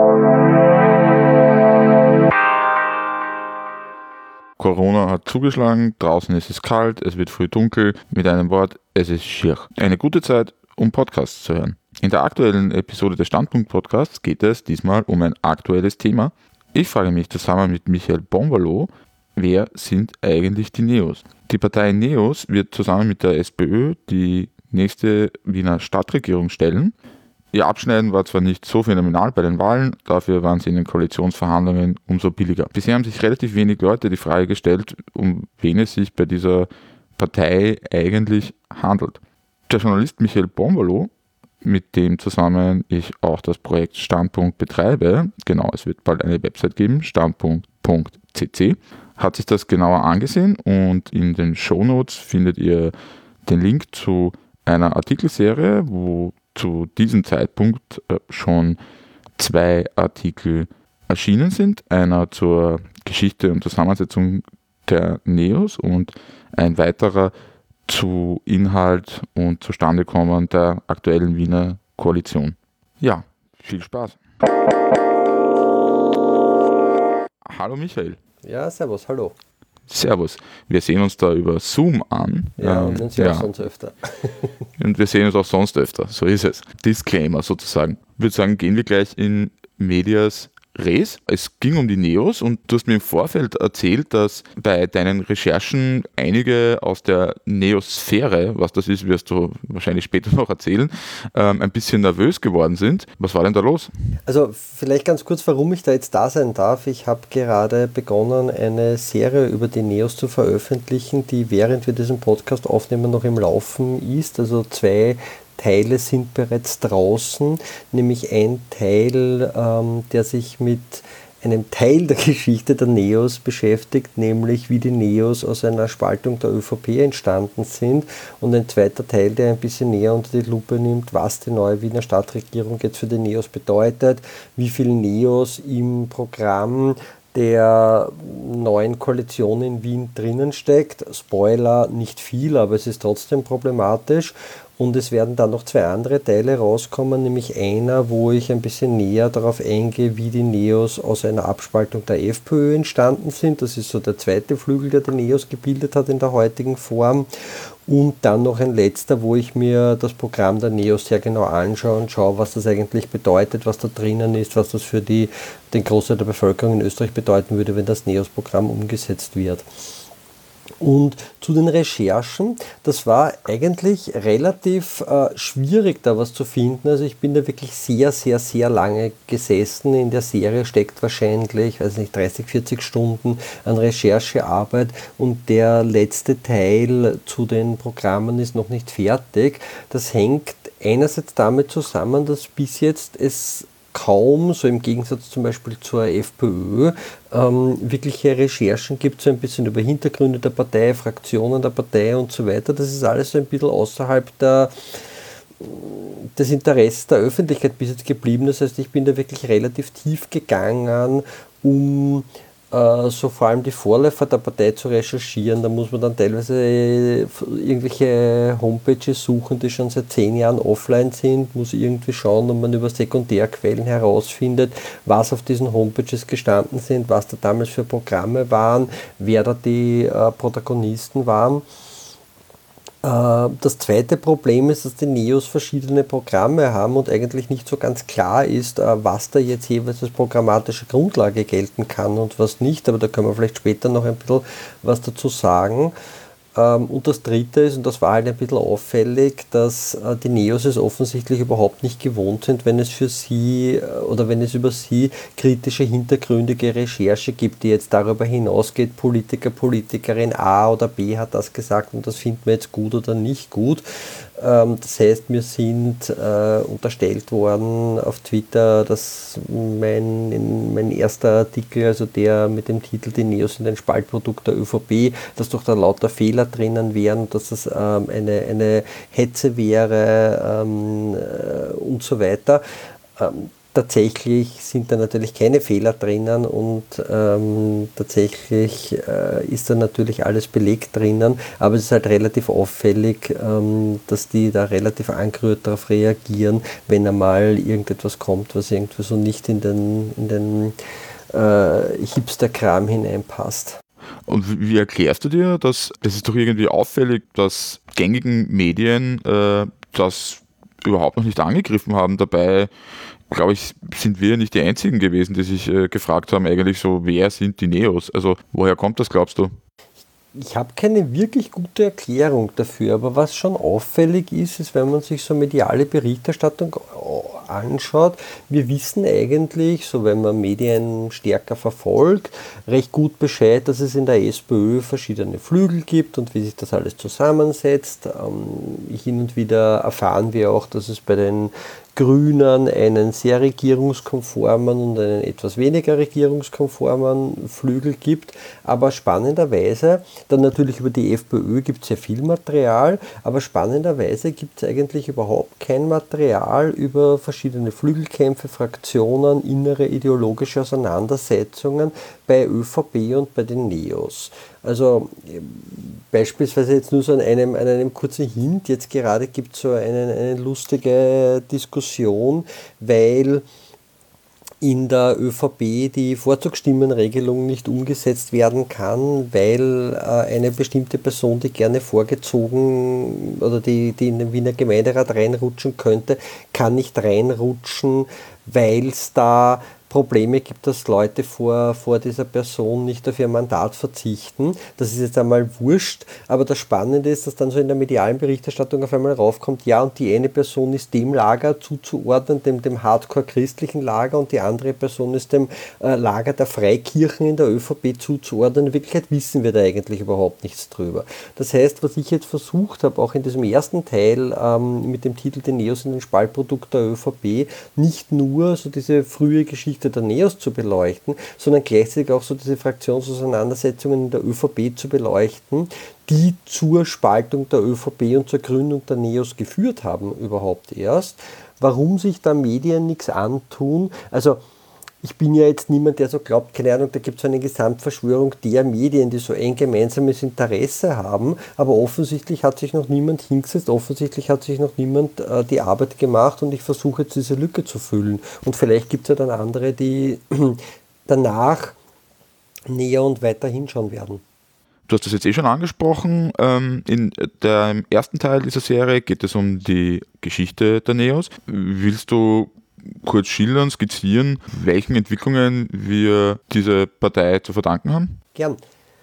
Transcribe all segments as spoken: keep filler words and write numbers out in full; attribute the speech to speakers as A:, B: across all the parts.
A: Corona hat zugeschlagen, draußen ist es kalt, es wird früh dunkel, mit einem Wort, es ist schier. Eine gute Zeit, um Podcasts zu hören. In der aktuellen Episode des Standpunkt-Podcasts geht es diesmal um ein aktuelles Thema. Ich frage mich zusammen mit Michael Bonvalo, wer sind eigentlich die Neos? Die Partei Neos wird zusammen mit der SPÖ die nächste Wiener Stadtregierung stellen. Ihr Abschneiden war zwar nicht so phänomenal bei den Wahlen, dafür waren sie in den Koalitionsverhandlungen umso billiger. Bisher haben sich relativ wenig Leute die Frage gestellt, um wen es sich bei dieser Partei eigentlich handelt. Der Journalist Michael Bonvalo, mit dem zusammen ich auch das Projekt Standpunkt betreibe, genau, es wird bald eine Website geben, standpunkt punkt c c, hat sich das genauer angesehen und in den Shownotes findet ihr den Link zu einer Artikelserie, wo zu diesem Zeitpunkt schon zwei Artikel erschienen sind. Einer zur Geschichte und Zusammensetzung der Neos und ein weiterer zu Inhalt und Zustandekommen der aktuellen Wiener Koalition. Ja, viel Spaß. Hallo Michael.
B: Ja, servus, hallo.
A: Servus. Wir sehen uns da über Zoom an.
B: Ja, und uns ja auch sonst öfter.
A: Und wir sehen uns auch sonst öfter, so ist es. Disclaimer sozusagen. Ich würde sagen, gehen wir gleich in Medias Res. Es ging um die Neos und du hast mir im Vorfeld erzählt, dass bei deinen Recherchen einige aus der Neosphäre, was das ist, wirst du wahrscheinlich später noch erzählen, ähm, ein bisschen nervös geworden sind. Was war denn da los?
B: Also vielleicht ganz kurz, warum ich da jetzt da sein darf. Ich habe gerade begonnen, eine Serie über die Neos zu veröffentlichen, die während wir diesen Podcast aufnehmen noch im Laufen ist. Also zwei Teile sind bereits draußen, nämlich ein Teil, ähm, der sich mit einem Teil der Geschichte der Neos beschäftigt, nämlich wie die Neos aus einer Spaltung der ÖVP entstanden sind, und ein zweiter Teil, der ein bisschen näher unter die Lupe nimmt, was die neue Wiener Stadtregierung jetzt für die Neos bedeutet, wie viele Neos im Programm der neuen Koalition in Wien drinnen steckt. Spoiler, nicht viel, aber es ist trotzdem problematisch. Und es werden dann noch zwei andere Teile rauskommen, nämlich einer, wo ich ein bisschen näher darauf eingehe, wie die Neos aus einer Abspaltung der FPÖ entstanden sind. Das ist so der zweite Flügel, der die Neos gebildet hat in der heutigen Form. Und dann noch ein letzter, wo ich mir das Programm der Neos sehr genau anschaue und schaue, was das eigentlich bedeutet, was da drinnen ist, was das für die, den Großteil der Bevölkerung in Österreich bedeuten würde, wenn das Neos-Programm umgesetzt wird. Und zu den Recherchen, das war eigentlich relativ äh, schwierig, da was zu finden. Also ich bin da wirklich sehr, sehr, sehr lange gesessen. In der Serie steckt wahrscheinlich, weiß nicht, dreißig, vierzig Stunden an Recherchearbeit, und der letzte Teil zu den Programmen ist noch nicht fertig. Das hängt einerseits damit zusammen, dass bis jetzt es kaum, so im Gegensatz zum Beispiel zur FPÖ, ähm, wirkliche Recherchen gibt, so ein bisschen über Hintergründe der Partei, Fraktionen der Partei und so weiter. Das ist alles so ein bisschen außerhalb der, des Interesses der Öffentlichkeit bis jetzt geblieben. Das heißt, ich bin da wirklich relativ tief gegangen, um äh, so vor allem die Vorläufer der Partei zu recherchieren. Da muss man dann teilweise irgendwelche Homepages suchen, die schon seit zehn Jahren offline sind, muss irgendwie schauen, ob man über Sekundärquellen herausfindet, was auf diesen Homepages gestanden sind, was da damals für Programme waren, wer da die äh, Protagonisten waren. Das zweite Problem ist, dass die Neos verschiedene Programme haben und eigentlich nicht so ganz klar ist, was da jetzt jeweils als programmatische Grundlage gelten kann und was nicht, aber da können wir vielleicht später noch ein bisschen was dazu sagen. Und das dritte ist, und das war halt ein bisschen auffällig, dass die Neos es offensichtlich überhaupt nicht gewohnt sind, wenn es für sie oder wenn es über sie kritische, hintergründige Recherche gibt, die jetzt darüber hinausgeht, Politiker, Politikerin A oder B hat das gesagt und das finden wir jetzt gut oder nicht gut. Das heißt, mir sind äh, unterstellt worden auf Twitter, dass mein, mein erster Artikel, also der mit dem Titel "Die Neos sind ein Spaltprodukt der ÖVP", dass doch da lauter Fehler drinnen wären, dass das ähm, eine, eine Hetze wäre ähm, äh, und so weiter. Ähm, Tatsächlich sind da natürlich keine Fehler drinnen und ähm, tatsächlich äh, ist da natürlich alles belegt drinnen, aber es ist halt relativ auffällig, ähm, dass die da relativ angerührt darauf reagieren, wenn einmal irgendetwas kommt, was irgendwie so nicht in den, in den äh, Hipster-Kram hineinpasst.
A: Und wie wie erklärst du dir, dass das ist doch irgendwie auffällig, dass gängigen Medien äh, das überhaupt noch nicht angegriffen haben? Dabei, glaube ich, sind wir nicht die Einzigen gewesen, die sich äh, gefragt haben, eigentlich so, wer sind die Neos? Also woher kommt das, glaubst du?
B: Ich habe keine wirklich gute Erklärung dafür, aber was schon auffällig ist, ist, wenn man sich so mediale Berichterstattung anschaut, wir wissen eigentlich, so wenn man Medien stärker verfolgt, recht gut Bescheid, dass es in der SPÖ verschiedene Flügel gibt und wie sich das alles zusammensetzt. Ähm, hin und wieder erfahren wir auch, dass es bei den Grünen einen sehr regierungskonformen und einen etwas weniger regierungskonformen Flügel gibt, aber spannenderweise, dann natürlich über die FPÖ gibt es sehr viel Material, aber spannenderweise gibt es eigentlich überhaupt kein Material über verschiedene Flügelkämpfe, Fraktionen, innere ideologische Auseinandersetzungen bei ÖVP und bei den Neos. Also beispielsweise jetzt nur so an einem, an einem kurzen Hint, jetzt gerade gibt es so eine, eine lustige Diskussion, weil in der ÖVP die Vorzugsstimmenregelung nicht umgesetzt werden kann, weil äh, eine bestimmte Person, die gerne vorgezogen oder die, die in den Wiener Gemeinderat reinrutschen könnte, kann nicht reinrutschen, weil es da Probleme gibt, dass Leute vor, vor dieser Person nicht auf ihr Mandat verzichten. Das ist jetzt einmal wurscht, aber das Spannende ist, dass dann so in der medialen Berichterstattung auf einmal raufkommt, ja, und die eine Person ist dem Lager zuzuordnen, dem, dem hardcore-christlichen Lager, und die andere Person ist dem äh, Lager der Freikirchen in der ÖVP zuzuordnen. In Wirklichkeit wissen wir da eigentlich überhaupt nichts drüber. Das heißt, was ich jetzt versucht habe, auch in diesem ersten Teil ähm, mit dem Titel "Die Neos sind ein Spaltprodukt der ÖVP", nicht nur so diese frühe Geschichte der Neos zu beleuchten, sondern gleichzeitig auch so diese Fraktionsauseinandersetzungen in der ÖVP zu beleuchten, die zur Spaltung der ÖVP und zur Gründung der Neos geführt haben überhaupt erst. Warum sich da Medien nichts antun? Also ich bin ja jetzt niemand, der so glaubt, keine Ahnung, da gibt es so eine Gesamtverschwörung der Medien, die so ein gemeinsames Interesse haben, aber offensichtlich hat sich noch niemand hingesetzt, offensichtlich hat sich noch niemand äh, die Arbeit gemacht, und ich versuche jetzt diese Lücke zu füllen. Und vielleicht gibt es ja dann andere, die danach näher und weiter hinschauen werden.
A: Du hast das jetzt eh schon angesprochen. Ähm, in der ersten Teil dieser Serie geht es um die Geschichte der Neos. Willst du kurz schildern, skizzieren, welchen Entwicklungen wir diese Partei zu verdanken haben?
B: Gern.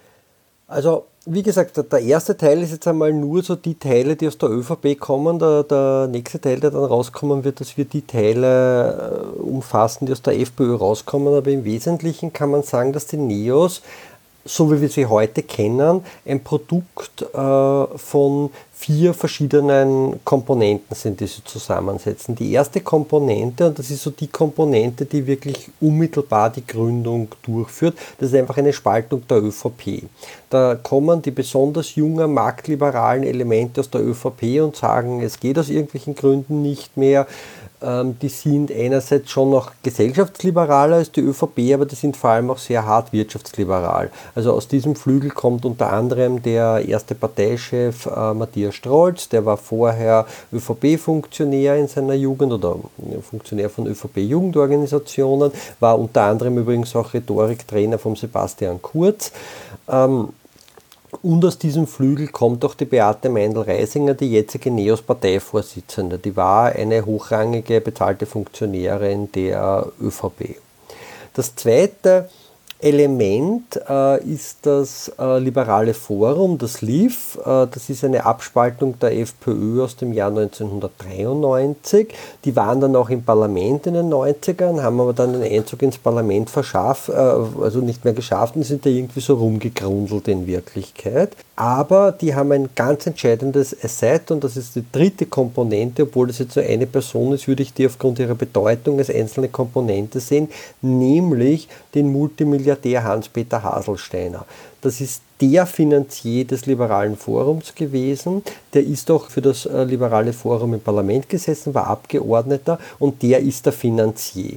B: Also, wie gesagt, der erste Teil ist jetzt einmal nur so die Teile, die aus der ÖVP kommen. Der, der nächste Teil, der dann rauskommen wird, dass wir die Teile äh, umfassen, die aus der FPÖ rauskommen. Aber im Wesentlichen kann man sagen, dass die Neos, so wie wir sie heute kennen, ein Produkt äh, von vier verschiedenen Komponenten sind, die sie zusammensetzen. Die erste Komponente, und das ist so die Komponente, die wirklich unmittelbar die Gründung durchführt, das ist einfach eine Spaltung der ÖVP. Da kommen die besonders jungen marktliberalen Elemente aus der ÖVP und sagen, es geht aus irgendwelchen Gründen nicht mehr. Die sind einerseits schon noch gesellschaftsliberaler als die ÖVP, aber die sind vor allem auch sehr hart wirtschaftsliberal. Also aus diesem Flügel kommt unter anderem der erste Parteichef äh, Matthias Strolz, der war vorher ÖVP-Funktionär in seiner Jugend oder Funktionär von ÖVP-Jugendorganisationen, war unter anderem übrigens auch Rhetoriktrainer von Sebastian Kurz. Ähm, Und aus diesem Flügel kommt auch die Beate Meindl-Reisinger, die jetzige Neos-Parteivorsitzende. Die war eine hochrangige, bezahlte Funktionärin der ÖVP. Das zweite Element äh, ist das äh, Liberale Forum, das L I F. Äh, das ist eine Abspaltung der FPÖ aus dem Jahr neunzehnhundertdreiundneunzig. Die waren dann auch im Parlament in den neunzigern, haben aber dann den Einzug ins Parlament verschafft, äh, also nicht mehr geschafft, und sind da irgendwie so rumgegrundelt in Wirklichkeit. Aber die haben ein ganz entscheidendes Asset, und das ist die dritte Komponente, obwohl das jetzt nur eine Person ist, würde ich die aufgrund ihrer Bedeutung als einzelne Komponente sehen, nämlich den Multimilliardär Hans-Peter Haselsteiner. Das ist der Finanzier des Liberalen Forums gewesen, der ist auch für das äh, Liberale Forum im Parlament gesessen, war Abgeordneter, und der ist der Finanzier.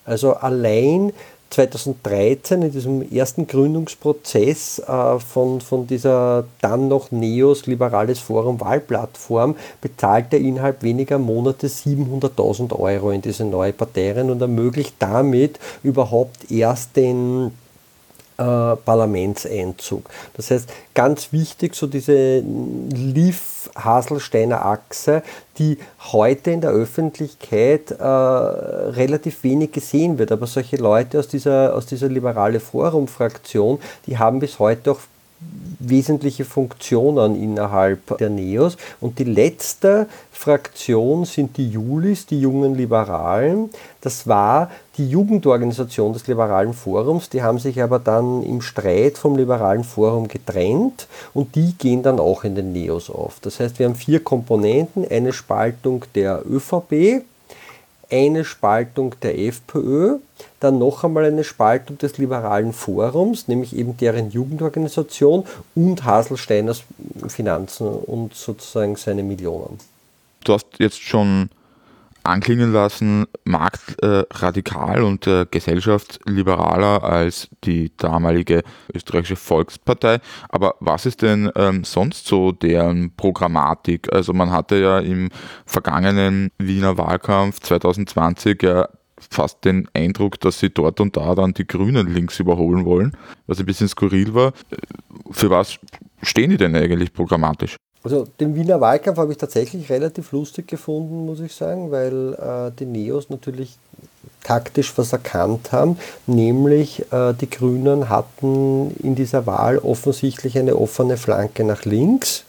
B: Also allein zweitausenddreizehn in diesem ersten Gründungsprozess äh, von, von dieser dann noch Neos Liberales Forum Wahlplattform bezahlt er innerhalb weniger Monate siebenhunderttausend Euro in diese neue Partei rein und ermöglicht damit überhaupt erst den äh, Parlamentseinzug. Das heißt, ganz wichtig, so diese Liv-Haselsteiner Achse, die heute in der Öffentlichkeit äh, relativ wenig gesehen wird. Aber solche Leute aus dieser, aus dieser liberale Forum-Fraktion, die haben bis heute auch wesentliche Funktionen innerhalb der Neos. Und die letzte Fraktion sind die Julis, die jungen Liberalen. Das war die Jugendorganisation des Liberalen Forums. Die haben sich aber dann im Streit vom Liberalen Forum getrennt und die gehen dann auch in den Neos auf. Das heißt, wir haben vier Komponenten, eine Spaltung der ÖVP, eine Spaltung der FPÖ, dann noch einmal eine Spaltung des Liberalen Forums, nämlich eben deren Jugendorganisation und Haselsteiners Finanzen und sozusagen seine Millionen.
A: Du hast jetzt schon anklingen lassen, marktradikal äh, und äh, gesellschaftsliberaler als die damalige österreichische Volkspartei. Aber was ist denn ähm, sonst so deren Programmatik? Also man hatte ja im vergangenen Wiener Wahlkampf zwanzig zwanzig ja fast den Eindruck, dass sie dort und da dann die Grünen links überholen wollen, was ein bisschen skurril war. Für was stehen die denn eigentlich programmatisch?
B: Also den Wiener Wahlkampf habe ich tatsächlich relativ lustig gefunden, muss ich sagen, weil äh, die Neos natürlich taktisch was erkannt haben, nämlich äh, die Grünen hatten in dieser Wahl offensichtlich eine offene Flanke nach links,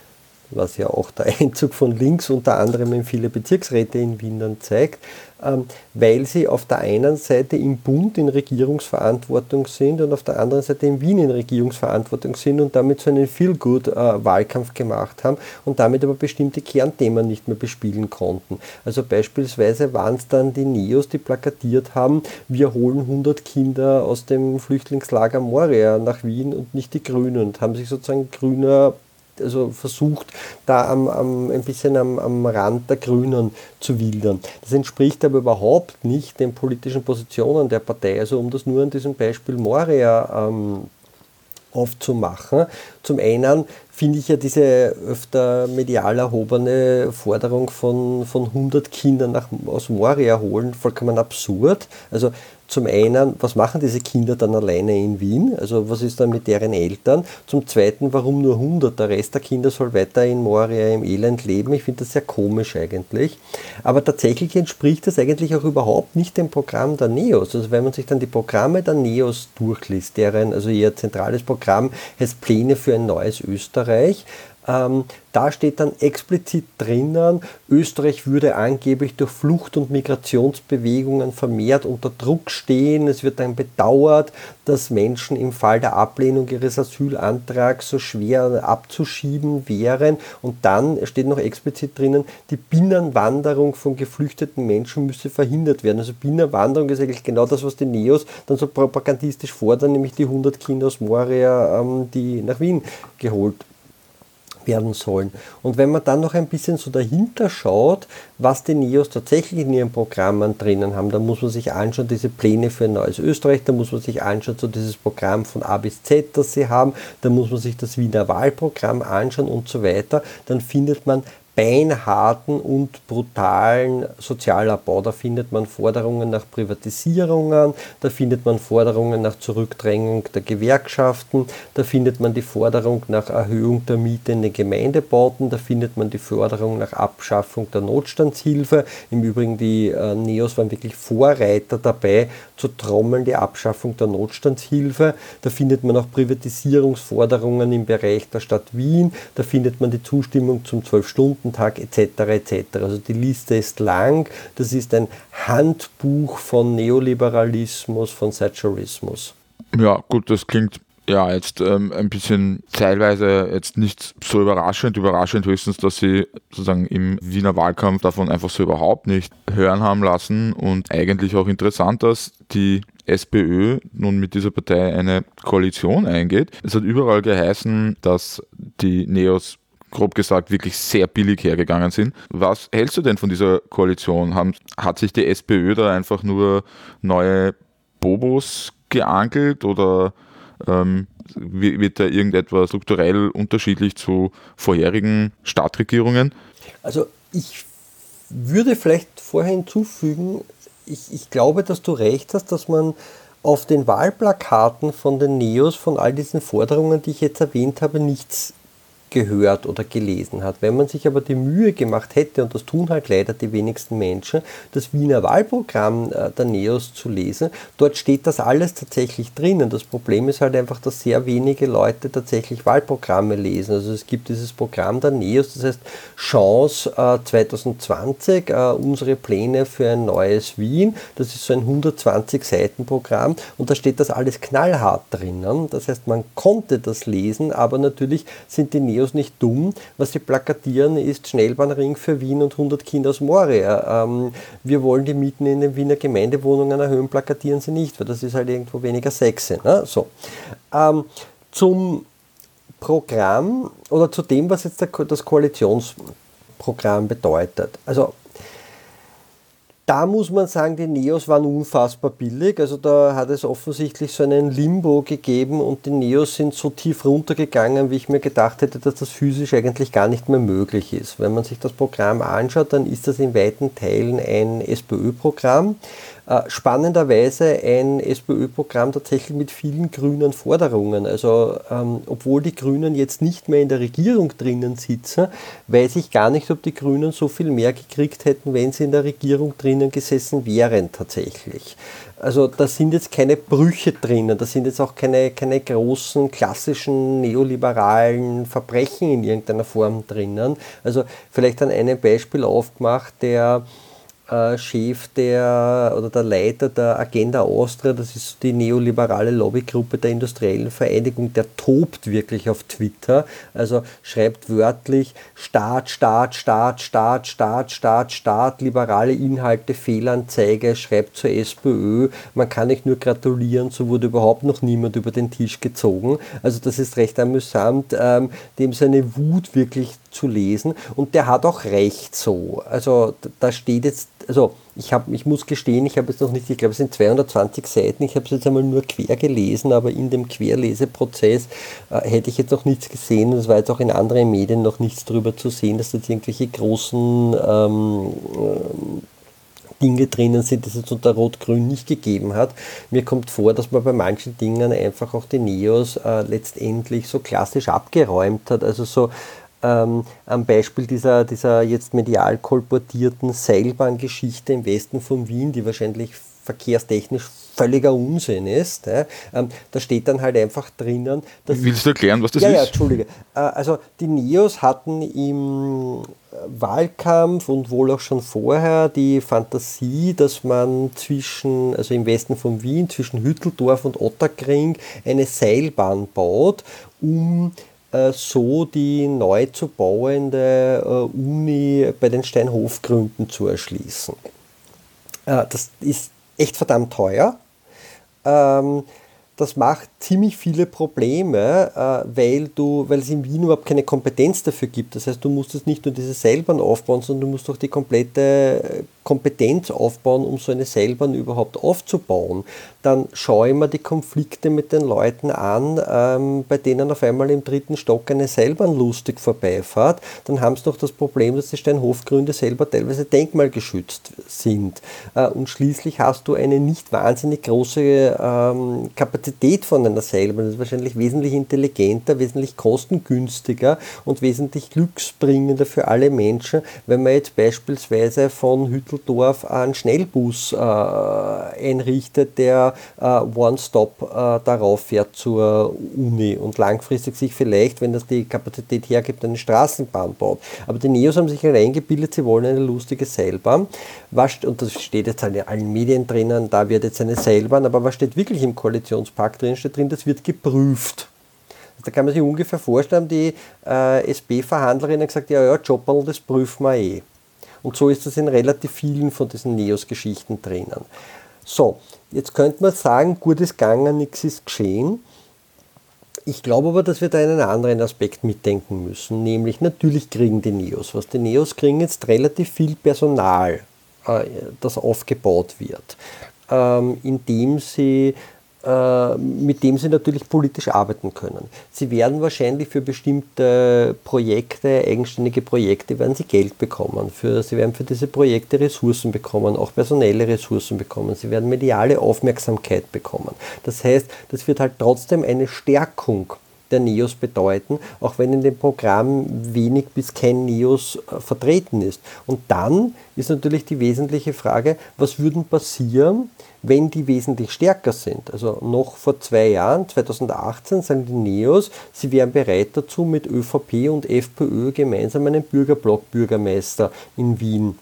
B: was ja auch der Einzug von links unter anderem in viele Bezirksräte in Wien dann zeigt, ähm, weil sie auf der einen Seite im Bund in Regierungsverantwortung sind und auf der anderen Seite in Wien in Regierungsverantwortung sind und damit so einen Feel-Good-Wahlkampf gemacht haben und damit aber bestimmte Kernthemen nicht mehr bespielen konnten. Also beispielsweise waren es dann die Neos, die plakatiert haben, wir holen hundert Kinder aus dem Flüchtlingslager Moria nach Wien und nicht die Grünen und haben sich sozusagen grüner also versucht, da am, am, ein bisschen am, am Rand der Grünen zu wildern. Das entspricht aber überhaupt nicht den politischen Positionen der Partei. Also um das nur an diesem Beispiel Moria ähm, aufzumachen. Zum einen finde ich ja diese öfter medial erhobene Forderung von, von hundert Kindern nach, aus Moria holen vollkommen absurd. Also zum einen, was machen diese Kinder dann alleine in Wien? Also was ist dann mit deren Eltern? Zum zweiten, warum nur hundert? Der Rest der Kinder soll weiter in Moria im Elend leben. Ich finde das sehr komisch eigentlich. Aber tatsächlich entspricht das eigentlich auch überhaupt nicht dem Programm der Neos. Also wenn man sich dann die Programme der Neos durchliest, deren, also ihr zentrales Programm heißt Pläne für ein neues Österreich, Ähm, da steht dann explizit drinnen, Österreich würde angeblich durch Flucht- und Migrationsbewegungen vermehrt unter Druck stehen. Es wird dann bedauert, dass Menschen im Fall der Ablehnung ihres Asylantrags so schwer abzuschieben wären. Und dann steht noch explizit drinnen, die Binnenwanderung von geflüchteten Menschen müsse verhindert werden. Also Binnenwanderung ist eigentlich genau das, was die Neos dann so propagandistisch fordern, nämlich die hundert Kinder aus Moria, ähm, die nach Wien geholt werden sollen. Und wenn man dann noch ein bisschen so dahinter schaut, was die Neos tatsächlich in ihren Programmen drinnen haben, dann muss man sich anschauen, diese Pläne für ein neues Österreich, da muss man sich anschauen, so dieses Programm von A bis Z, das sie haben, da muss man sich das Wiener Wahlprogramm anschauen und so weiter, dann findet man beinharten und brutalen Sozialabbau. Da findet man Forderungen nach Privatisierungen, da findet man Forderungen nach Zurückdrängung der Gewerkschaften, da findet man die Forderung nach Erhöhung der Miete in den Gemeindebauten, da findet man die Forderung nach Abschaffung der Notstandshilfe. Im Übrigen, die äh, Neos waren wirklich Vorreiter dabei, zu trommeln, die Abschaffung der Notstandshilfe. Da findet man auch Privatisierungsforderungen im Bereich der Stadt Wien, da findet man die Zustimmung zum zwölf-Stunden-Tag et cetera et cetera. Also die Liste ist lang. Das ist ein Handbuch von Neoliberalismus, von Thatcherismus.
A: Ja, gut, das klingt ja jetzt ähm, ein bisschen teilweise jetzt nicht so überraschend. Überraschend höchstens, dass sie sozusagen im Wiener Wahlkampf davon einfach so überhaupt nicht hören haben lassen und eigentlich auch interessant, dass die SPÖ nun mit dieser Partei eine Koalition eingeht. Es hat überall geheißen, dass die Neos grob gesagt wirklich sehr billig hergegangen sind. Was hältst du denn von dieser Koalition? Haben, hat sich die SPÖ da einfach nur neue Bobos geangelt oder ähm, wird da irgendetwas strukturell unterschiedlich zu vorherigen Stadtregierungen?
B: Also ich würde vielleicht vorher hinzufügen, ich, ich glaube, dass du recht hast, dass man auf den Wahlplakaten von den Neos, von all diesen Forderungen, die ich jetzt erwähnt habe, nichts gehört oder gelesen hat. Wenn man sich aber die Mühe gemacht hätte, und das tun halt leider die wenigsten Menschen, das Wiener Wahlprogramm der Neos zu lesen, dort steht das alles tatsächlich drinnen. Das Problem ist halt einfach, dass sehr wenige Leute tatsächlich Wahlprogramme lesen. Also es gibt dieses Programm der Neos, das heißt Chance äh, zwanzig zwanzig, äh, unsere Pläne für ein neues Wien. Das ist so ein hundertzwanzig Seiten Programm und da steht das alles knallhart drinnen. Das heißt, man konnte das lesen, aber natürlich sind die Neos nicht dumm. Was sie plakatieren, ist Schnellbahnring für Wien und hundert Kinder aus Moria. Ähm, wir wollen die Mieten in den Wiener Gemeindewohnungen erhöhen, plakatieren sie nicht, weil das ist halt irgendwo weniger sexy. Ne? So. Ähm, zum Programm oder zu dem, was jetzt der, das Koalitionsprogramm bedeutet. Also da muss man sagen, die Neos waren unfassbar billig, also da hat es offensichtlich so einen Limbo gegeben und die Neos sind so tief runtergegangen, wie ich mir gedacht hätte, dass das physisch eigentlich gar nicht mehr möglich ist. Wenn man sich das Programm anschaut, dann ist das in weiten Teilen ein SPÖ-Programm. Äh, spannenderweise ein SPÖ-Programm tatsächlich mit vielen grünen Forderungen. Also ähm, obwohl die Grünen jetzt nicht mehr in der Regierung drinnen sitzen, weiß ich gar nicht, ob die Grünen so viel mehr gekriegt hätten, wenn sie in der Regierung drinnen gesessen wären tatsächlich. Also da sind jetzt keine Brüche drinnen, da sind jetzt auch keine, keine großen klassischen neoliberalen Verbrechen in irgendeiner Form drinnen. Also vielleicht an einem Beispiel aufgemacht, der Äh, Chef der oder der Leiter der Agenda Austria, das ist die neoliberale Lobbygruppe der Industriellen Vereinigung, der tobt wirklich auf Twitter, also schreibt wörtlich Staat, Staat, Staat, Staat, Staat, Staat, Staat, liberale Inhalte, Fehlanzeige, schreibt zur SPÖ, man kann nicht nur gratulieren, so wurde überhaupt noch niemand über den Tisch gezogen, also das ist recht amüsant, ähm, dem seine Wut wirklich zu lesen und der hat auch recht so, also da steht jetzt, also ich, hab, ich muss gestehen, ich habe jetzt noch nicht, ich glaube es sind zweihundertzwanzig Seiten, ich habe es jetzt einmal nur quer gelesen, aber in dem Querleseprozess äh, hätte ich jetzt noch nichts gesehen und es war jetzt auch in anderen Medien noch nichts darüber zu sehen, dass jetzt irgendwelche großen ähm, äh, Dinge drinnen sind, die es jetzt unter Rot-Grün nicht gegeben hat. Mir kommt vor, dass man bei manchen Dingen einfach auch die Neos äh, letztendlich so klassisch abgeräumt hat, also so Ähm, am Beispiel dieser, dieser jetzt medial kolportierten Seilbahngeschichte im Westen von Wien, die wahrscheinlich verkehrstechnisch völliger Unsinn ist. Ja. Ähm, da steht dann halt einfach drinnen, dass...
A: Willst du erklären, was das
B: ja,
A: ist?
B: Ja, Entschuldige. Äh, also die Neos hatten im Wahlkampf und wohl auch schon vorher die Fantasie, dass man zwischen, also im Westen von Wien, zwischen Hütteldorf und Ottakring eine Seilbahn baut, um so die neu zu bauende äh, Uni bei den Steinhofgründen zu erschließen. Äh, das ist echt verdammt teuer. Ähm, das macht ziemlich viele Probleme, äh, weil, du, weil es in Wien überhaupt keine Kompetenz dafür gibt. Das heißt, du musst jetzt nicht nur diese Seilbahn aufbauen, sondern du musst auch die komplette Kompetenz aufbauen, um so eine Seilbahn überhaupt aufzubauen. Dann schaue ich mir die Konflikte mit den Leuten an, ähm, bei denen auf einmal im dritten Stock eine Seilbahn lustig vorbeifährt. Dann haben sie noch das Problem, dass die Steinhofgründe selber teilweise denkmalgeschützt sind. Äh, und schließlich hast du eine nicht wahnsinnig große ähm, Kapazität von einer Seilbahn. Das ist wahrscheinlich wesentlich intelligenter, wesentlich kostengünstiger und wesentlich glücksbringender für alle Menschen, wenn man jetzt beispielsweise von Hüttel Dorf einen Schnellbus äh, einrichtet, der äh, One-Stop äh, darauf fährt zur Uni und langfristig sich vielleicht, wenn das die Kapazität hergibt, eine Straßenbahn baut. Aber die Neos haben sich halt eingebildet, sie wollen eine lustige Seilbahn. Was, und das steht jetzt halt in allen Medien drinnen, da wird jetzt eine Seilbahn, aber was steht wirklich im Koalitionspakt drin? Steht drin, das wird geprüft. Da kann man sich ungefähr vorstellen, die äh, S P-Verhandlerin hat gesagt, ja, ja, Jobberl, das prüfen wir eh. Und so ist das in relativ vielen von diesen Neos-Geschichten drinnen. So, jetzt könnte man sagen, gut ist gegangen, nichts ist geschehen. Ich glaube aber, dass wir da einen anderen Aspekt mitdenken müssen, nämlich natürlich kriegen die Neos was. Die Neos kriegen jetzt relativ viel Personal, äh, das aufgebaut wird, ähm, indem sie, äh, mit dem sie natürlich politisch arbeiten können. Sie werden wahrscheinlich für bestimmte Projekte, eigenständige Projekte, werden sie Geld bekommen. Für, sie werden für diese Projekte Ressourcen bekommen, auch personelle Ressourcen bekommen. Sie werden mediale Aufmerksamkeit bekommen. Das heißt, das wird halt trotzdem eine Stärkung der Neos bedeuten, auch wenn in dem Programm wenig bis kein Neos äh, vertreten ist. Und dann ist natürlich die wesentliche Frage, was würde passieren, wenn die wesentlich stärker sind. Also noch vor zwei Jahren, zwanzig achtzehn, sagen die Neos, sie wären bereit dazu, mit ÖVP und FPÖ gemeinsam einen Bürgerblock-Bürgermeister in Wien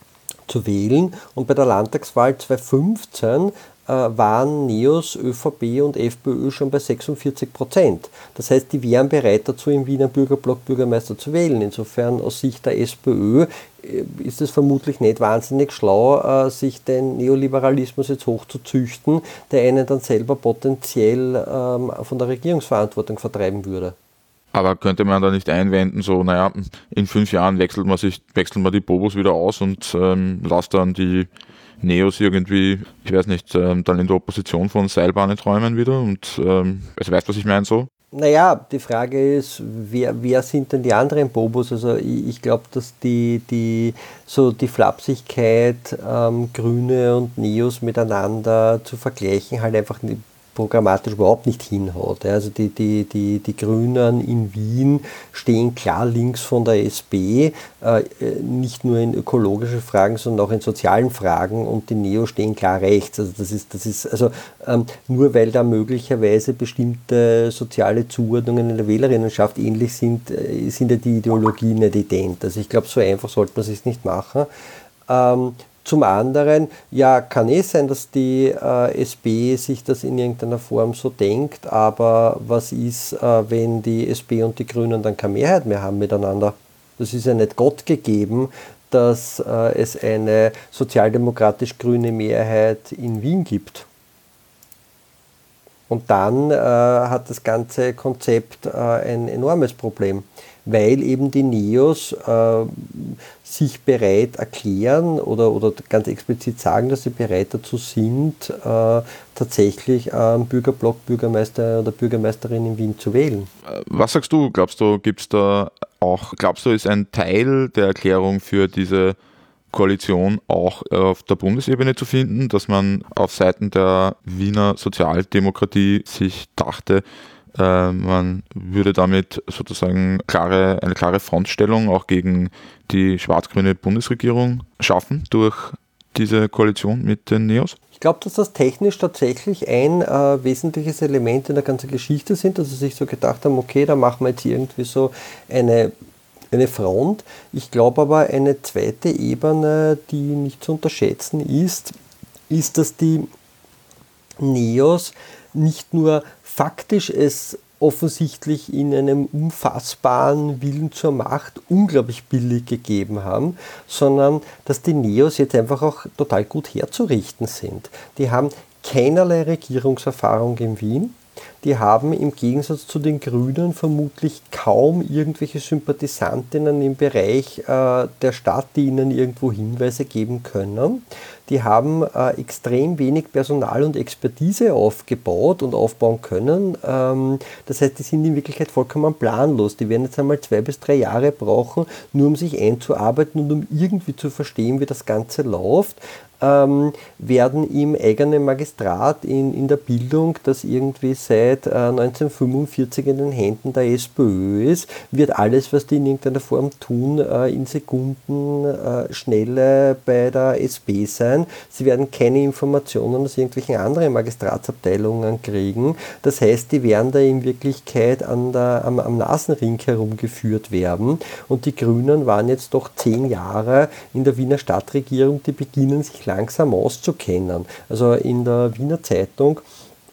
B: zu wählen. Und bei der Landtagswahl zwanzig fünfzehn äh, waren Neos, ÖVP und FPÖ schon bei sechsundvierzig Prozent. Das heißt, die wären bereit dazu, im Wiener Bürgerblock Bürgermeister zu wählen. Insofern aus Sicht der SPÖ äh, ist es vermutlich nicht wahnsinnig schlau, äh, sich den Neoliberalismus jetzt hochzuzüchten, der einen dann selber potenziell ähm, von der Regierungsverantwortung vertreiben würde.
A: Aber könnte man da nicht einwenden, so, naja, in fünf Jahren wechselt man sich, wechseln wir die Bobos wieder aus und ähm, lasst dann die Neos irgendwie, ich weiß nicht, ähm, dann in der Opposition von Seilbahnen träumen wieder und, ähm, also weißt du, was ich meine so?
B: Naja, die Frage ist, wer, wer sind denn die anderen Bobos? Also ich, ich glaube, dass die, die, so die Flapsigkeit, ähm, Grüne und Neos miteinander zu vergleichen, halt einfach nicht, programmatisch überhaupt nicht hinhaut. Also die, die, die, die Grünen in Wien stehen klar links von der S P, äh, nicht nur in ökologischen Fragen, sondern auch in sozialen Fragen, und die Neos stehen klar rechts. Also das ist, das ist also ähm, nur weil da möglicherweise bestimmte soziale Zuordnungen in der Wählerinnenschaft ähnlich sind, äh, sind ja die Ideologien nicht ident. Also ich glaube, so einfach sollte man es nicht machen. Ähm, Zum anderen, ja, kann es sein, dass die äh, S P sich das in irgendeiner Form so denkt, aber was ist, äh, wenn die S P und die Grünen dann keine Mehrheit mehr haben miteinander? Das ist ja nicht Gott gegeben, dass äh, es eine sozialdemokratisch-grüne Mehrheit in Wien gibt. Und dann äh, hat das ganze Konzept äh, ein enormes Problem, weil eben die Neos äh, sich bereit erklären oder, oder ganz explizit sagen, dass sie bereit dazu sind, äh, tatsächlich einen Bürgerblock Bürgermeister oder Bürgermeisterin in Wien zu wählen.
A: Was sagst du? Glaubst du, gibt's da auch, glaubst du, ist ein Teil der Erklärung für diese Koalition auch auf der Bundesebene zu finden, dass man auf Seiten der Wiener Sozialdemokratie sich dachte, äh, man würde damit sozusagen klare, eine klare Frontstellung auch gegen die schwarz-grüne Bundesregierung schaffen durch diese Koalition mit den Neos?
B: Ich glaube, dass das technisch tatsächlich ein äh, wesentliches Element in der ganzen Geschichte sind, dass sie sich so gedacht haben, okay, da machen wir jetzt irgendwie so eine eine Front. Ich glaube aber, eine zweite Ebene, die nicht zu unterschätzen ist, ist, dass die Neos nicht nur faktisch es offensichtlich in einem unfassbaren Willen zur Macht unglaublich billig gegeben haben, sondern dass die Neos jetzt einfach auch total gut herzurichten sind. Die haben keinerlei Regierungserfahrung in Wien. Die haben im Gegensatz zu den Grünen vermutlich kaum irgendwelche Sympathisantinnen im Bereich äh, der Stadt, die ihnen irgendwo Hinweise geben können. Die haben äh, extrem wenig Personal und Expertise aufgebaut und aufbauen können. Ähm, das heißt, die sind in Wirklichkeit vollkommen planlos. Die werden jetzt einmal zwei bis drei Jahre brauchen, nur um sich einzuarbeiten und um irgendwie zu verstehen, wie das Ganze läuft. Ähm, werden im eigenen Magistrat in, in der Bildung, das irgendwie seit äh, neunzehnhundertfünfundvierzig in den Händen der SPÖ ist, wird alles, was die in irgendeiner Form tun, äh, in Sekundenschnelle äh, bei der S P sein. Sie werden keine Informationen aus irgendwelchen anderen Magistratsabteilungen kriegen. Das heißt, die werden da in Wirklichkeit an der, am, am Nasenring herumgeführt werden. Und die Grünen waren jetzt doch zehn Jahre in der Wiener Stadtregierung, die beginnen sich langsam auszukennen. Also in der Wiener Zeitung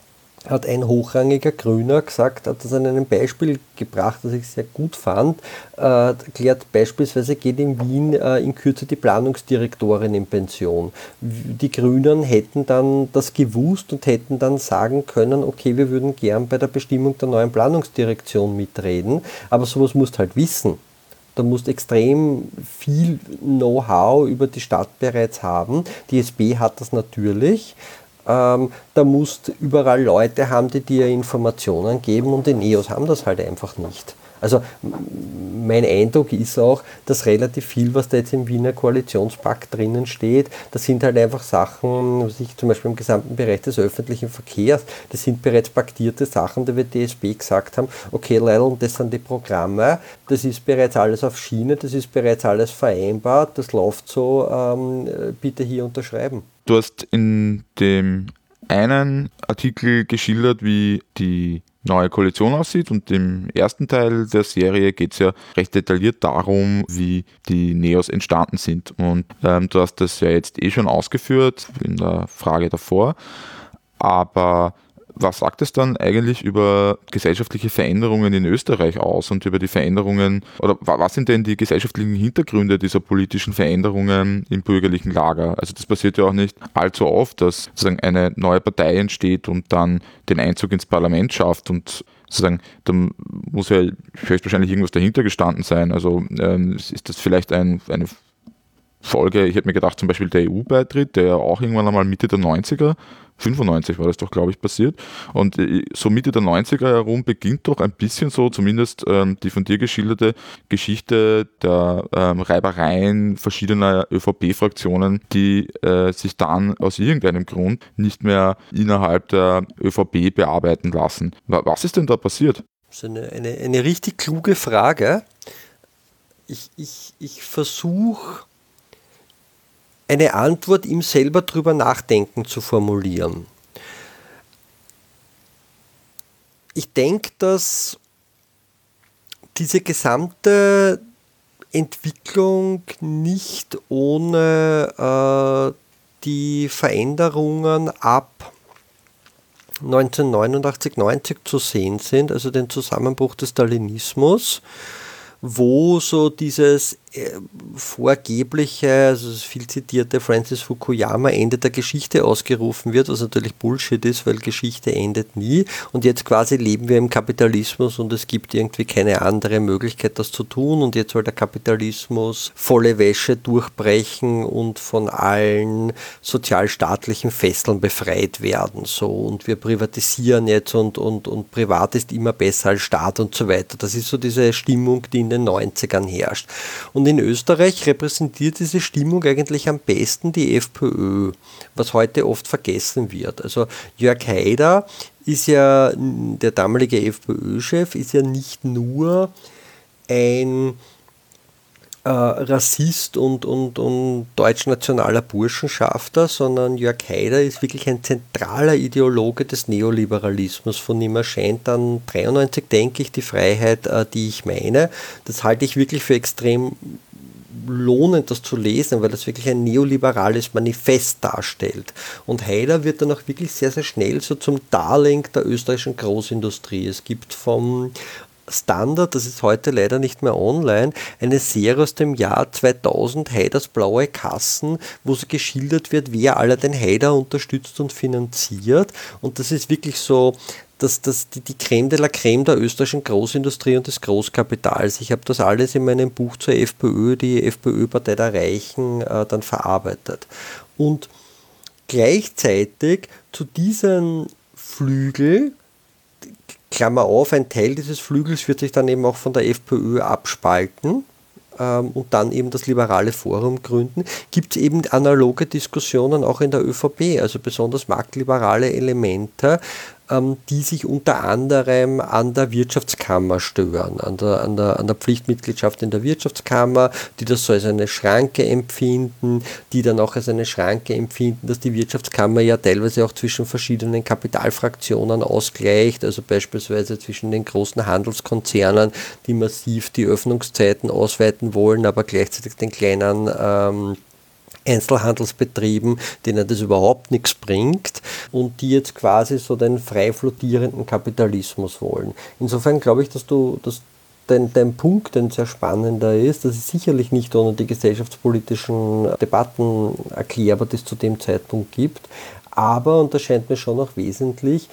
B: hat ein hochrangiger Grüner gesagt, hat das an einem Beispiel gebracht, das ich sehr gut fand, äh, erklärt beispielsweise geht in Wien äh, in Kürze die Planungsdirektorin in Pension. Die Grünen hätten dann das gewusst und hätten dann sagen können, okay, wir würden gern bei der Bestimmung der neuen Planungsdirektion mitreden, aber sowas musst halt wissen. Da musst extrem viel Know-how über die Stadt bereits haben. Die S P hat das natürlich. Ähm, da musst überall Leute haben, die dir Informationen geben und die Neos haben das halt einfach nicht. Also mein Eindruck ist auch, dass relativ viel, was da jetzt im Wiener Koalitionspakt drinnen steht, das sind halt einfach Sachen, was ich zum Beispiel im gesamten Bereich des öffentlichen Verkehrs, das sind bereits paktierte Sachen, da wird die S P gesagt haben, okay Leute, das sind die Programme, das ist bereits alles auf Schiene, das ist bereits alles vereinbart, das läuft so, ähm, bitte hier unterschreiben.
A: Du hast in dem einen Artikel geschildert, wie die neue Koalition aussieht, und im ersten Teil der Serie geht es ja recht detailliert darum, wie die Neos entstanden sind. Und ähm, du hast das ja jetzt eh schon ausgeführt in der Frage davor, aber was sagt es dann eigentlich über gesellschaftliche Veränderungen in Österreich aus und über die Veränderungen, oder was sind denn die gesellschaftlichen Hintergründe dieser politischen Veränderungen im bürgerlichen Lager? Also das passiert ja auch nicht allzu oft, dass sozusagen eine neue Partei entsteht und dann den Einzug ins Parlament schafft, und sozusagen, da muss ja höchstwahrscheinlich irgendwas dahinter gestanden sein. Also ähm, ist das vielleicht ein, eine Folge, ich hätte mir gedacht, zum Beispiel der E U-Beitritt, der ja auch irgendwann einmal Mitte der neunziger, fünfundneunzig war das doch, glaube ich, passiert. Und so Mitte der neunziger herum beginnt doch ein bisschen so, zumindest ähm, die von dir geschilderte Geschichte der ähm, Reibereien verschiedener ÖVP-Fraktionen, die äh, sich dann aus irgendeinem Grund nicht mehr innerhalb der ÖVP bearbeiten lassen. Was ist denn da passiert?
B: Das ist eine, eine, eine richtig kluge Frage. Ich, ich, ich versuche eine Antwort ihm selber drüber nachdenken zu formulieren. Ich denke, dass diese gesamte Entwicklung nicht ohne äh, die Veränderungen ab neunzehnhundertneunundachtzig neunzig zu sehen sind, also den Zusammenbruch des Stalinismus, wo so dieses äh, vorgebliche, also das viel zitierte Francis Fukuyama Ende der Geschichte ausgerufen wird, was natürlich Bullshit ist, weil Geschichte endet nie, und jetzt quasi leben wir im Kapitalismus und es gibt irgendwie keine andere Möglichkeit, das zu tun, und jetzt soll der Kapitalismus volle Wäsche durchbrechen und von allen sozialstaatlichen Fesseln befreit werden, so, und wir privatisieren jetzt und, und, und privat ist immer besser als Staat und so weiter. Das ist so diese Stimmung, die in den neunzigern herrscht. Und in Österreich repräsentiert diese Stimmung eigentlich am besten die FPÖ, was heute oft vergessen wird. Also Jörg Haider ist ja, der damalige FPÖ-Chef, ist ja nicht nur ein äh, Rassist und, und, und deutschnationaler Burschenschafter, sondern Jörg Haider ist wirklich ein zentraler Ideologe des Neoliberalismus. Von ihm erscheint dann dreiundneunzig, denke ich, die Freiheit, äh, die ich meine. Das halte ich wirklich für extrem lohnend, das zu lesen, weil das wirklich ein neoliberales Manifest darstellt. Und Haider wird dann auch wirklich sehr, sehr schnell so zum Darling der österreichischen Großindustrie. Es gibt vom Standard, das ist heute leider nicht mehr online, eine Serie aus dem Jahr zweitausend, Haiders blaue Kassen, wo so geschildert wird, wer alle den Haider unterstützt und finanziert. Und das ist wirklich so, dass das die, die Creme de la Creme der österreichischen Großindustrie und des Großkapitals. Ich habe das alles in meinem Buch zur FPÖ, die FPÖ-Partei der Reichen, äh, dann verarbeitet. Und gleichzeitig zu diesem Flügel, Klammer auf, ein Teil dieses Flügels wird sich dann eben auch von der FPÖ abspalten ähm, und dann eben das Liberale Forum gründen, gibt es eben analoge Diskussionen auch in der ÖVP, also besonders marktliberale Elemente, ähm, die sich unter anderem an der Wirtschaftskammer stören, an der, an der, an der Pflichtmitgliedschaft in der Wirtschaftskammer, die das so als eine Schranke empfinden, die dann auch als eine Schranke empfinden, dass die Wirtschaftskammer ja teilweise auch zwischen verschiedenen Kapitalfraktionen ausgleicht, also beispielsweise zwischen den großen Handelskonzernen, die massiv die Öffnungszeiten ausweiten wollen, aber gleichzeitig den kleinen ähm, Einzelhandelsbetrieben, denen das überhaupt nichts bringt und die jetzt quasi so den frei flottierenden Kapitalismus wollen. Insofern glaube ich, dass du, dass dein, dein Punkt ein sehr spannender ist, dass es sicherlich nicht ohne die gesellschaftspolitischen Debatten erklärbar das zu dem Zeitpunkt gibt, aber, und das scheint mir schon auch wesentlich,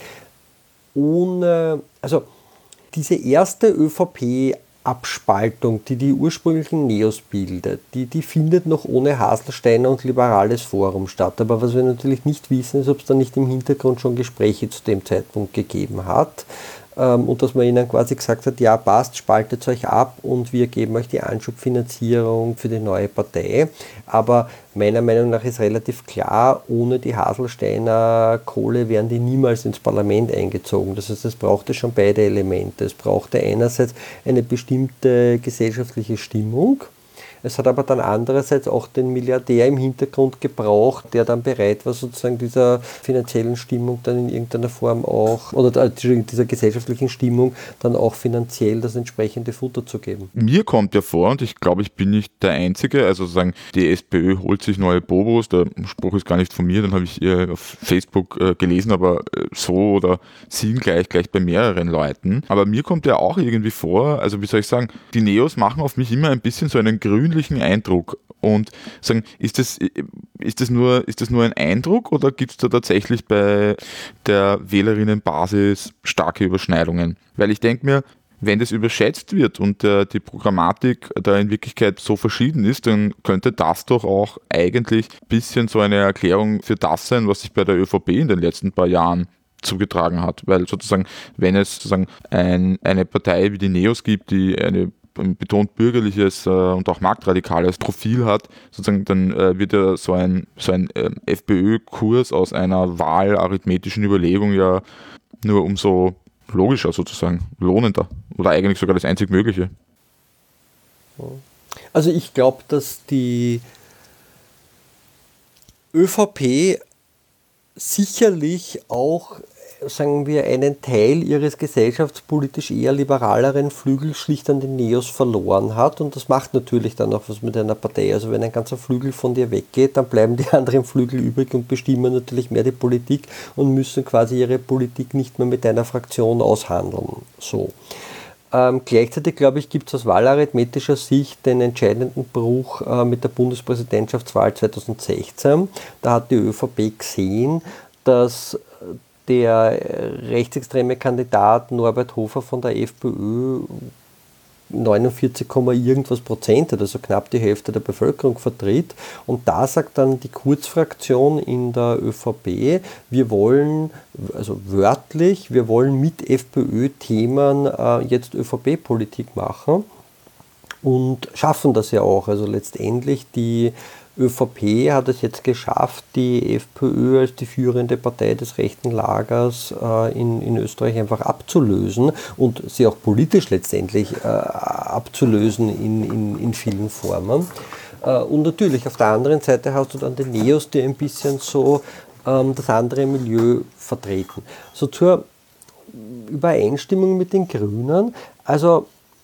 B: ohne, also diese erste ÖVP Abspaltung, die die ursprünglichen Neos bildet, die, die findet noch ohne Haselsteiner und Liberales Forum statt. Aber was wir natürlich nicht wissen, ist, ob es da nicht im Hintergrund schon Gespräche zu dem Zeitpunkt gegeben hat. Ähm, und dass man ihnen quasi gesagt hat, ja passt, spaltet euch ab und wir geben euch die Anschubfinanzierung für die neue Partei. Aber meiner Meinung nach ist relativ klar, ohne die Haselsteiner Kohle wären die niemals ins Parlament eingezogen. Das heißt, es brauchte schon beide Elemente. Es brauchte einerseits eine bestimmte gesellschaftliche Stimmung. Es hat aber dann andererseits auch den Milliardär im Hintergrund gebraucht, der dann bereit war, sozusagen dieser finanziellen Stimmung dann in irgendeiner Form auch, oder dieser gesellschaftlichen Stimmung dann auch finanziell das entsprechende Futter zu geben.
A: Mir kommt ja vor, und ich glaube, ich bin nicht der Einzige, also sagen, die SPÖ holt sich neue Bobos, der Spruch ist gar nicht von mir, den habe ich auf Facebook gelesen, aber so oder sie gleich, gleich bei mehreren Leuten. Aber mir kommt ja auch irgendwie vor, also wie soll ich sagen, die Neos machen auf mich immer ein bisschen so einen grünen Eindruck und sagen, ist das, ist das nur, ist das nur ein Eindruck oder gibt es da tatsächlich bei der Wählerinnenbasis starke Überschneidungen? Weil ich denke mir, wenn das überschätzt wird und äh, die Programmatik da in Wirklichkeit so verschieden ist, dann könnte das doch auch eigentlich ein bisschen so eine Erklärung für das sein, was sich bei der ÖVP in den letzten paar Jahren zugetragen hat. Weil sozusagen, wenn es sozusagen ein, eine Partei wie die Neos gibt, die eine ein betont bürgerliches äh, und auch marktradikales Profil hat, sozusagen, dann äh, wird ja so ein, so ein äh, FPÖ-Kurs aus einer wahlarithmetischen Überlegung ja nur umso logischer sozusagen, lohnender oder eigentlich sogar das einzig Mögliche.
B: Also ich glaube, dass die ÖVP sicherlich auch, sagen wir, einen Teil ihres gesellschaftspolitisch eher liberaleren Flügels schlicht an den Neos verloren hat und das macht natürlich dann auch was mit einer Partei. Also wenn ein ganzer Flügel von dir weggeht, dann bleiben die anderen Flügel übrig und bestimmen natürlich mehr die Politik und müssen quasi ihre Politik nicht mehr mit einer Fraktion aushandeln. So. Ähm, gleichzeitig, glaube ich, gibt es aus wahlarithmetischer Sicht den entscheidenden Bruch äh, mit der Bundespräsidentschaftswahl zweitausendsechzehn. Da hat die ÖVP gesehen, dass der rechtsextreme Kandidat Norbert Hofer von der FPÖ neunundvierzig, irgendwas Prozent, also knapp die Hälfte der Bevölkerung vertritt. Und da sagt dann die Kurzfraktion in der ÖVP, wir wollen, also wörtlich, wir wollen mit FPÖ-Themen äh, jetzt ÖVP-Politik machen und schaffen das ja auch. Also letztendlich die ÖVP hat es jetzt geschafft, die FPÖ als die führende Partei des rechten Lagers äh, in, in Österreich einfach abzulösen und sie auch politisch letztendlich äh, abzulösen in, in, in vielen Formen. Äh, und natürlich auf der anderen Seite hast du dann die Neos, die ein bisschen so ähm, das andere Milieu vertreten. So zur Übereinstimmung mit den Grünen, also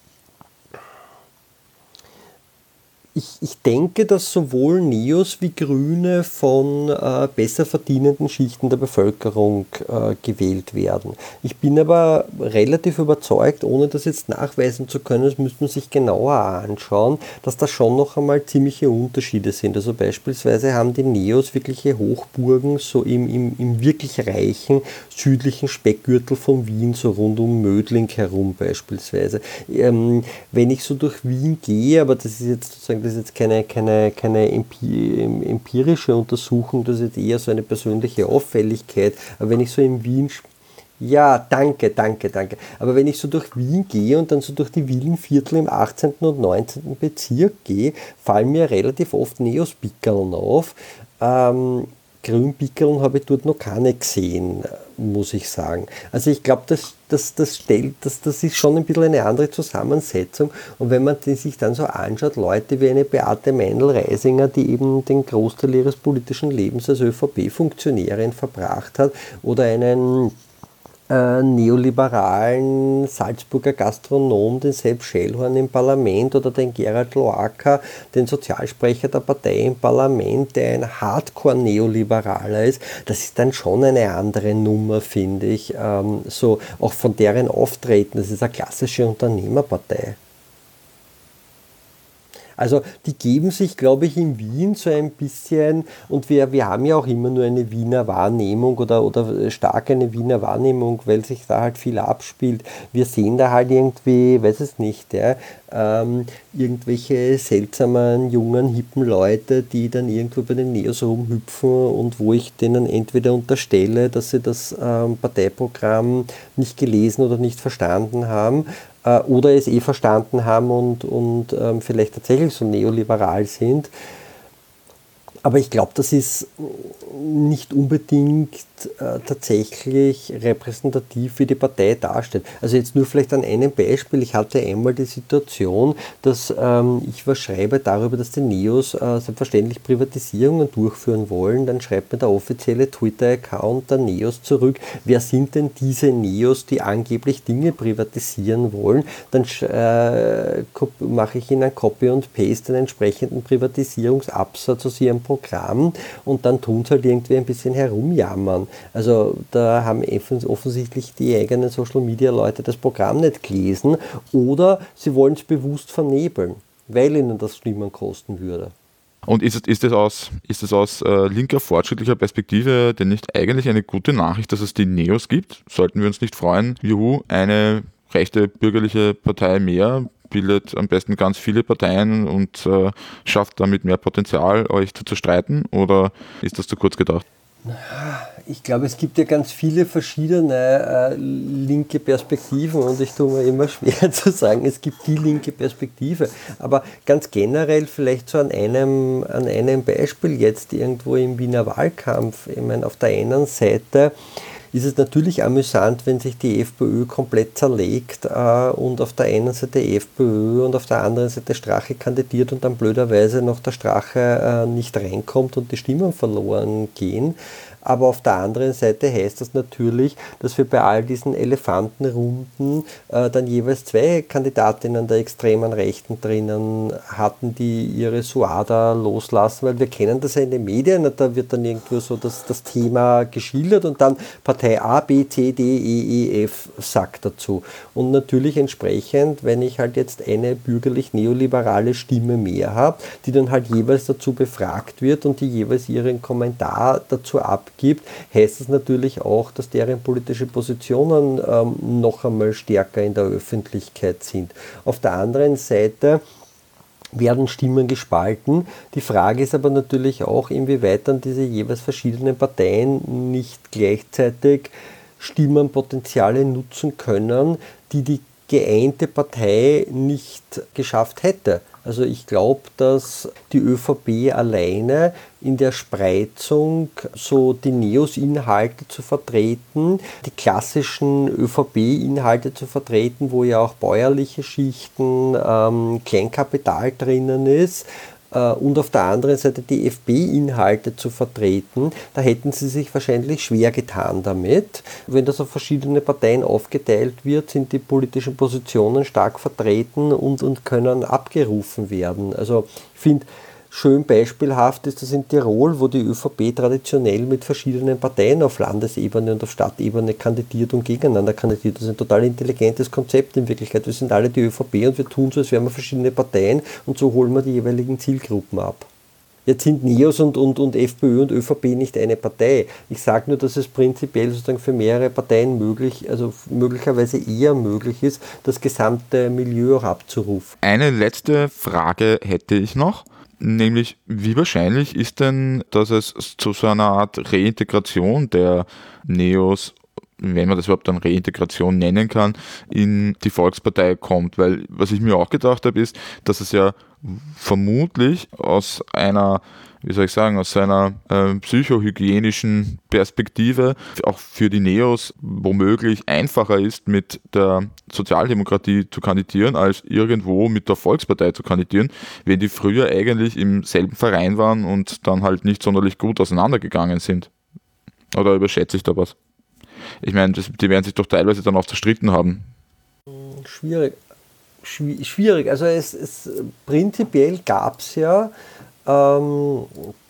B: Ich, ich denke, dass sowohl Neos wie Grüne von äh, besser verdienenden Schichten der Bevölkerung äh, gewählt werden. Ich bin aber relativ überzeugt, ohne das jetzt nachweisen zu können, das müsste man sich genauer anschauen, dass da schon noch einmal ziemliche Unterschiede sind. Also beispielsweise haben die Neos wirkliche Hochburgen so im, im, im wirklich reichen südlichen Speckgürtel von Wien, so rund um Mödling herum beispielsweise. Ähm, wenn ich so durch Wien gehe, aber das ist jetzt sozusagen das ist jetzt keine, keine, keine empirische Untersuchung, das ist jetzt eher so eine persönliche Auffälligkeit. Aber wenn ich so in Wien, ja, danke, danke, danke. Aber wenn ich so durch Wien gehe und dann so durch die Villenviertel im achtzehnten und neunzehnten Bezirk gehe, fallen mir relativ oft Neos-Pickeln auf. Ähm, Grünpickeln habe ich dort noch keine gesehen, muss ich sagen. Also ich glaube, das, das, das, stellt, das, das ist schon ein bisschen eine andere Zusammensetzung. Und wenn man sich dann so anschaut, Leute wie eine Beate Meindl-Reisinger, die eben den Großteil ihres politischen Lebens als ÖVP-Funktionärin verbracht hat, oder einen äh, neoliberalen Salzburger Gastronom, den Sepp Schellhorn im Parlament oder den Gerhard Loacker, den Sozialsprecher der Partei im Parlament, der ein Hardcore-Neoliberaler ist, das ist dann schon eine andere Nummer, finde ich. Ähm, so auch von deren Auftreten, das ist eine klassische Unternehmerpartei. Also die geben sich, glaube ich, in Wien so ein bisschen, und wir, wir haben ja auch immer nur eine Wiener Wahrnehmung oder, oder stark eine Wiener Wahrnehmung, weil sich da halt viel abspielt. Wir sehen da halt irgendwie, weiß es nicht, ja, ähm, irgendwelche seltsamen, jungen, hippen Leute, die dann irgendwo bei den Neos rumhüpfen und wo ich denen entweder unterstelle, dass sie das ähm, Parteiprogramm nicht gelesen oder nicht verstanden haben, oder es eh verstanden haben und, und ähm, vielleicht tatsächlich so neoliberal sind. Aber ich glaube, das ist nicht unbedingt äh, tatsächlich repräsentativ, wie die Partei darstellt. Also jetzt nur vielleicht an einem Beispiel. Ich hatte einmal die Situation, dass ähm, ich was schreibe darüber, dass die Neos äh, selbstverständlich Privatisierungen durchführen wollen. Dann schreibt mir der offizielle Twitter-Account der Neos zurück, wer sind denn diese Neos, die angeblich Dinge privatisieren wollen. Dann äh, mache ich ihnen ein Copy und Paste einen entsprechenden Privatisierungsabsatz aus ihrem Programm. Programm und dann tun sie halt irgendwie ein bisschen herumjammern. Also da haben offensichtlich die eigenen Social-Media-Leute das Programm nicht gelesen oder sie wollen es bewusst vernebeln, weil ihnen das Stimmen kosten würde.
A: Und ist es, ist es aus, ist es aus äh, linker, fortschrittlicher Perspektive denn nicht eigentlich eine gute Nachricht, dass es die Neos gibt? Sollten wir uns nicht freuen, juhu, eine rechte bürgerliche Partei mehr, bildet am besten ganz viele Parteien und äh, schafft damit mehr Potenzial, euch zu zerstreiten? Oder ist das zu kurz gedacht?
B: Ich glaube, es gibt ja ganz viele verschiedene äh, linke Perspektiven und ich tue mir immer schwer zu sagen, es gibt die linke Perspektive. Aber ganz generell vielleicht so an einem, an einem Beispiel jetzt irgendwo im Wiener Wahlkampf. Ich meine, auf der einen Seite ist es natürlich amüsant, wenn sich die FPÖ komplett zerlegt äh, und auf der einen Seite FPÖ und auf der anderen Seite Strache kandidiert und dann blöderweise noch der Strache äh, nicht reinkommt und die Stimmen verloren gehen. Aber auf der anderen Seite heißt das natürlich, dass wir bei all diesen Elefantenrunden äh, dann jeweils zwei Kandidatinnen der extremen Rechten drinnen hatten, die ihre Suada loslassen, weil wir kennen das ja in den Medien, da wird dann irgendwo so das, das Thema geschildert und dann Partei A, B, C, D, E, E, F sagt dazu. Und natürlich entsprechend, wenn ich halt jetzt eine bürgerlich-neoliberale Stimme mehr habe, die dann halt jeweils dazu befragt wird und die jeweils ihren Kommentar dazu abgibt, gibt, heißt es natürlich auch, dass deren politische Positionen ähm, noch einmal stärker in der Öffentlichkeit sind. Auf der anderen Seite werden Stimmen gespalten. Die Frage ist aber natürlich auch, inwieweit dann diese jeweils verschiedenen Parteien nicht gleichzeitig Stimmenpotenziale nutzen können, die die geeinte Partei nicht geschafft hätte. Also ich glaube, dass die ÖVP alleine in der Spreizung so die Neos-Inhalte zu vertreten, die klassischen ÖVP-Inhalte zu vertreten, wo ja auch bäuerliche Schichten, ähm, Kleinkapital drinnen ist, und auf der anderen Seite die F P-Inhalte zu vertreten, da hätten sie sich wahrscheinlich schwer getan damit. Wenn das auf verschiedene Parteien aufgeteilt wird, sind die politischen Positionen stark vertreten und, und können abgerufen werden. Also ich finde, schön beispielhaft ist das in Tirol, wo die ÖVP traditionell mit verschiedenen Parteien auf Landesebene und auf Stadtebene kandidiert und gegeneinander kandidiert. Das ist ein total intelligentes Konzept in Wirklichkeit. Wir sind alle die ÖVP und wir tun so, als wären wir verschiedene Parteien und so holen wir die jeweiligen Zielgruppen ab. Jetzt sind Neos und, und, und FPÖ und ÖVP nicht eine Partei. Ich sage nur, dass es prinzipiell sozusagen für mehrere Parteien möglich, also möglicherweise eher möglich ist, das gesamte Milieu auch abzurufen.
A: Eine letzte Frage hätte ich noch. Nämlich, wie wahrscheinlich ist denn, dass es zu so einer Art Reintegration der Neos, wenn man das überhaupt dann Reintegration nennen kann, in die Volkspartei kommt? Weil was ich mir auch gedacht habe, ist, dass es ja vermutlich aus einer, wie soll ich sagen, aus einer äh, psychohygienischen Perspektive auch für die Neos womöglich einfacher ist, mit der Sozialdemokratie zu kandidieren, als irgendwo mit der Volkspartei zu kandidieren, wenn die früher eigentlich im selben Verein waren und dann halt nicht sonderlich gut auseinandergegangen sind. Oder überschätze ich da was? Ich meine, das, die werden sich doch teilweise dann auch zerstritten haben.
B: Schwierig. Schwierig. Also es, es prinzipiell gab es ja ähm,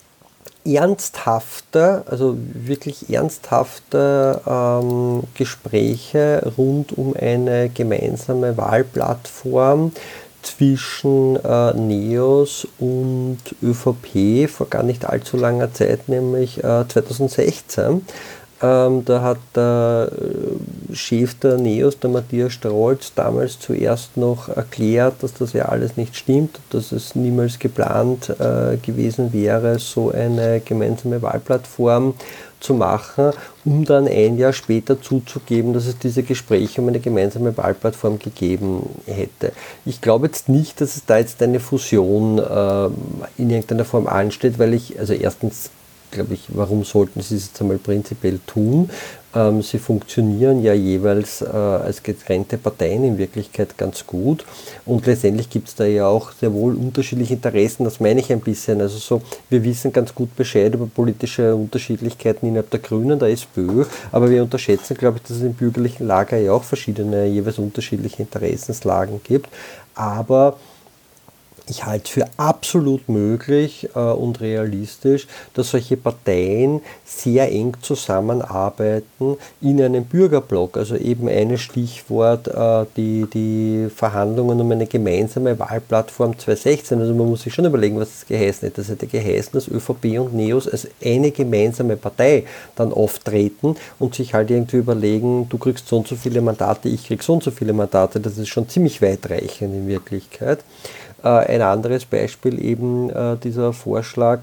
B: ernsthafte, also wirklich ernsthafte ähm, Gespräche rund um eine gemeinsame Wahlplattform zwischen äh, NEOS und ÖVP vor gar nicht allzu langer Zeit, nämlich äh, zweitausendsechzehn. Ähm, da hat der Chef der NEOS, der Matthias Strolz, damals zuerst noch erklärt, dass das ja alles nicht stimmt, dass es niemals geplant äh, gewesen wäre, so eine gemeinsame Wahlplattform zu machen, um dann ein Jahr später zuzugeben, dass es diese Gespräche um eine gemeinsame Wahlplattform gegeben hätte. Ich glaube jetzt nicht, dass es da jetzt eine Fusion äh, in irgendeiner Form ansteht, weil ich, also erstens glaube ich, warum sollten sie es jetzt einmal prinzipiell tun? Ähm, sie funktionieren ja jeweils äh, als getrennte Parteien in Wirklichkeit ganz gut und letztendlich gibt es da ja auch sehr wohl unterschiedliche Interessen, das meine ich ein bisschen. Also so, wir wissen ganz gut Bescheid über politische Unterschiedlichkeiten innerhalb der Grünen, der SPÖ, aber wir unterschätzen, glaube ich, dass es im bürgerlichen Lager ja auch verschiedene, jeweils unterschiedliche Interessenslagen gibt, aber ich halte es für absolut möglich äh, und realistisch, dass solche Parteien sehr eng zusammenarbeiten in einem Bürgerblock. Also eben ein Stichwort, äh, die, die Verhandlungen um eine gemeinsame Wahlplattform zweitausendsechzehn. Also man muss sich schon überlegen, was das geheißen hätte. Das hätte geheißen, dass ÖVP und NEOS als eine gemeinsame Partei dann auftreten und sich halt irgendwie überlegen, du kriegst so und so viele Mandate, ich krieg so und so viele Mandate. Das ist schon ziemlich weitreichend in Wirklichkeit. Ein anderes Beispiel eben äh, dieser Vorschlag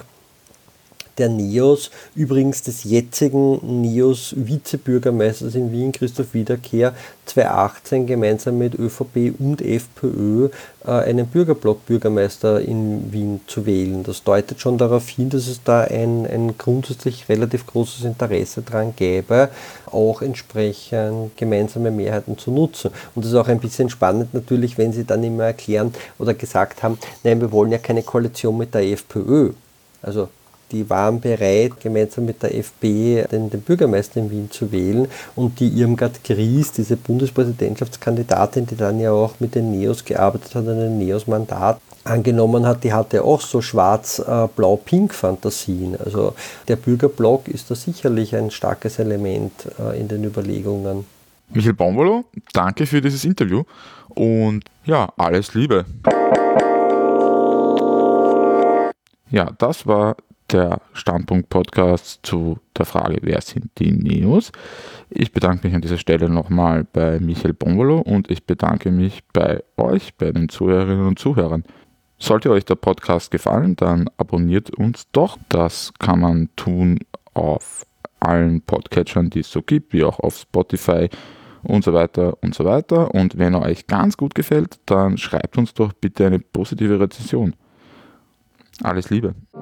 B: der NEOS, übrigens des jetzigen NEOS-Vizebürgermeisters in Wien, Christoph Wiederkehr, zweitausendachtzehn gemeinsam mit ÖVP und FPÖ äh, einen Bürgerblock-Bürgermeister in Wien zu wählen. Das deutet schon darauf hin, dass es da ein, ein grundsätzlich relativ großes Interesse daran gäbe, auch entsprechend gemeinsame Mehrheiten zu nutzen. Und das ist auch ein bisschen spannend natürlich, wenn sie dann immer erklären oder gesagt haben, nein, wir wollen ja keine Koalition mit der FPÖ. Also die waren bereit, gemeinsam mit der FPÖ den, den Bürgermeister in Wien zu wählen und die Irmgard Gries, diese Bundespräsidentschaftskandidatin, die dann ja auch mit den NEOS gearbeitet hat und ein NEOS-Mandat angenommen hat, die hatte auch so schwarz-blau-pink-Fantasien. Also der Bürgerblock ist da sicherlich ein starkes Element äh, in den Überlegungen.
A: Michael Bonvolo, danke für dieses Interview und ja, alles Liebe. Ja, das war der Standpunkt-Podcast zu der Frage, wer sind die NEOS. Ich bedanke mich an dieser Stelle nochmal bei Michael Bonvolo und ich bedanke mich bei euch, bei den Zuhörerinnen und Zuhörern. Sollte euch der Podcast gefallen, dann abonniert uns doch. Das kann man tun auf allen Podcatchern, die es so gibt, wie auch auf Spotify und so weiter und so weiter. Und wenn er euch ganz gut gefällt, dann schreibt uns doch bitte eine positive Rezension. Alles Liebe.